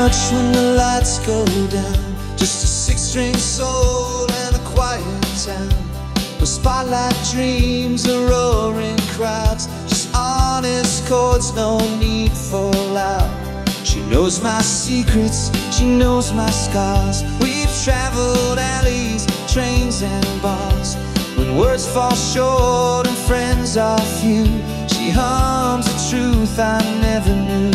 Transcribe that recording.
much when the lights go down. Just a six-string soul and a quiet town. No spotlight dreams or roaring crowds. Just honest chords, no need for loud. She knows my secrets, she knows my scars. We've traveled alleys, trains and bars. When words fall short and friends are few, she hums the truth I never knew.